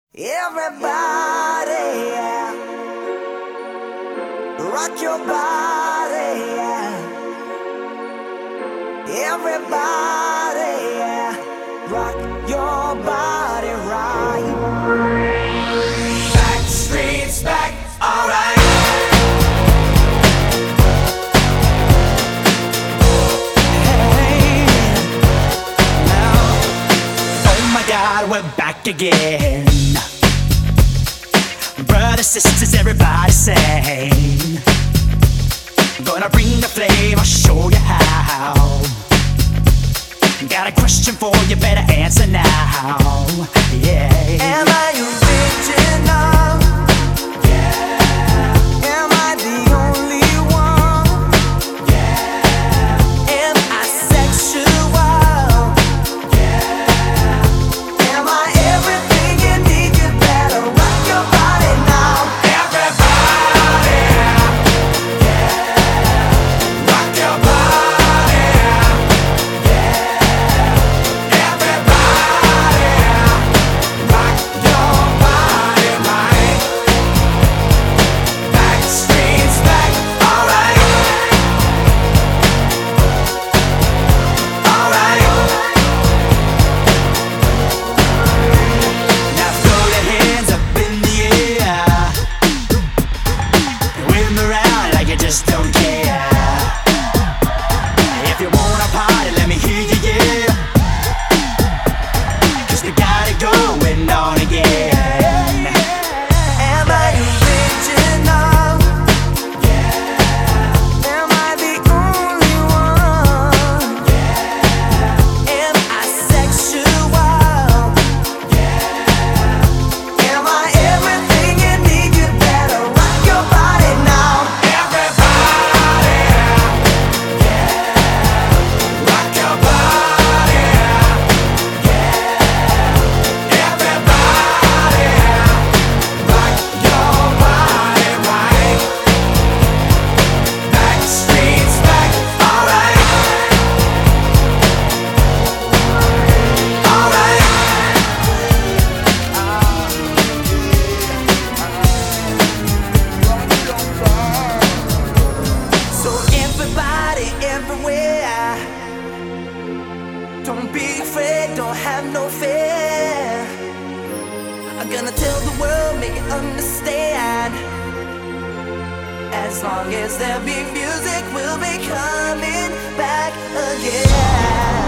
Everybody, yeah. Rock your body, yeah. Everybody, yeah. Rock your body right. Back streets back, alright. Hey, now, oh my God, we're back again. Brothers, sisters, everybody sing. Gonna bring the flame, I'll show you how. Got a question for you, better answer now. Yeah. Am I original? Yeah. Am I the only one? Yeah. Am I sexual? Yeah. Am I everything you need? You better rock your body now. Everybody, yeah. Rock your body, yeah. Everybody, rock your body right. Back streets back, alright. Alright. Now throw your hands up in the air. Wave 'em around like you just don't care. If you wanna party, let me hear you, yeah. 'Cause we got it going on again. Am I original? Yeah. Am I the only one? Yeah. Am I sexual? Yeah. Am I everything you need? You better rock your body now. Everybody, yeah. Rock your body, yeah. Everybody, rock your body right. Back streets back, alright. Alright. So everybody, everywhere, don't be afraid, don't have no fear. I'm gonna tell the world, make it understand. As long as there be music, we'll be coming back again.